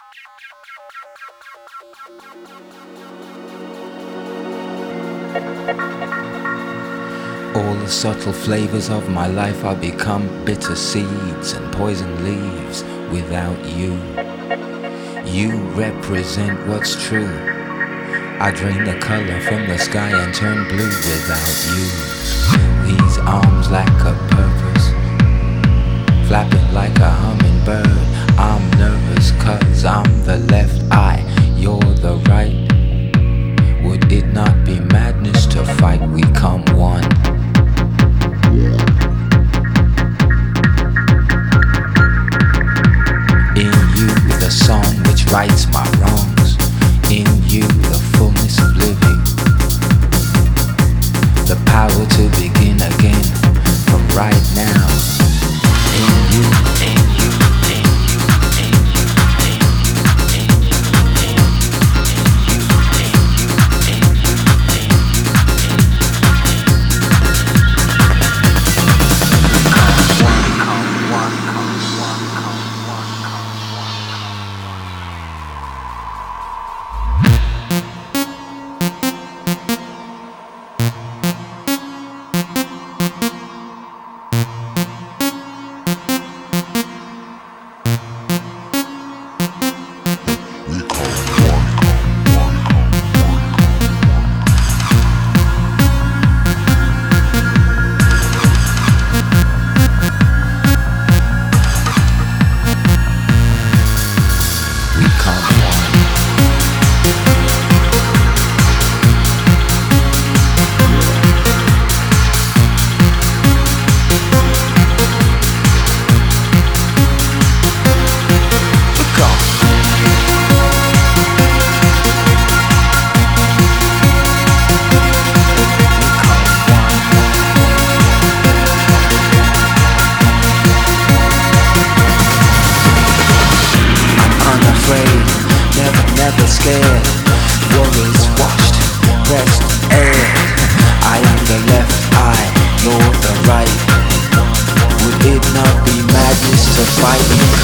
All the subtle flavors of my life are become bitter seeds and poison leaves without you. You represent what's true. I drain the color from the sky and turn blue without you. These arms lack a purpose, flapping like a hummingbird. I'm nervous cause I'm the left eye, you're the right. Would it not be madness to fight? We come one. In you the song which rights my wrongs. In you the fullness of living, the power to begin again from right now. In you, in you, in you, in you, in you, in you, in you, in you, in never scared, worries washed, rest air. I am the left eye, you're the right. Would it not be madness to fight?